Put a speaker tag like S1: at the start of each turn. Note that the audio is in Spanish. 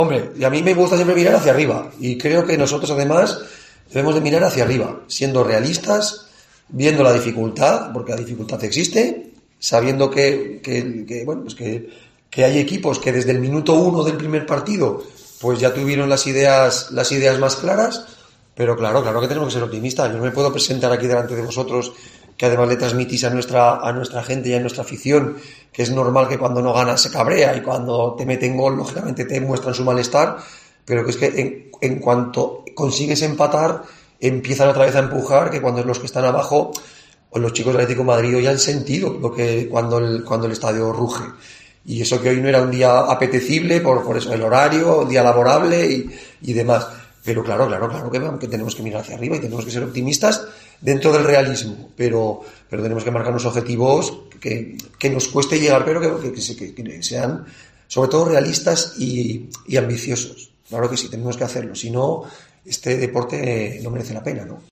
S1: Hombre, y a mí me gusta siempre mirar hacia arriba y creo que nosotros además debemos de mirar hacia arriba, siendo realistas, viendo la dificultad, porque la dificultad existe, sabiendo que hay equipos que desde el minuto 1 del primer partido pues ya tuvieron las ideas más claras, pero claro que tenemos que ser optimistas. Yo no me puedo presentar aquí delante de vosotros, que además le transmitís a nuestra gente y a nuestra afición, que es normal que cuando no ganas se cabrea y cuando te meten gol, lógicamente te muestran su malestar, pero que es que en cuanto consigues empatar, empiezan otra vez a empujar, que cuando los que están abajo, pues los chicos del Atlético de Madrid hoy han sentido lo que cuando el estadio ruge. Y eso que hoy no era un día apetecible, por eso el horario, día laborable y demás. Pero claro que tenemos que mirar hacia arriba y tenemos que ser optimistas dentro del realismo, pero tenemos que marcar unos objetivos que nos cueste llegar, pero que sean sobre todo realistas y ambiciosos. Claro que sí, tenemos que hacerlo, si no, este deporte no merece la pena, ¿no?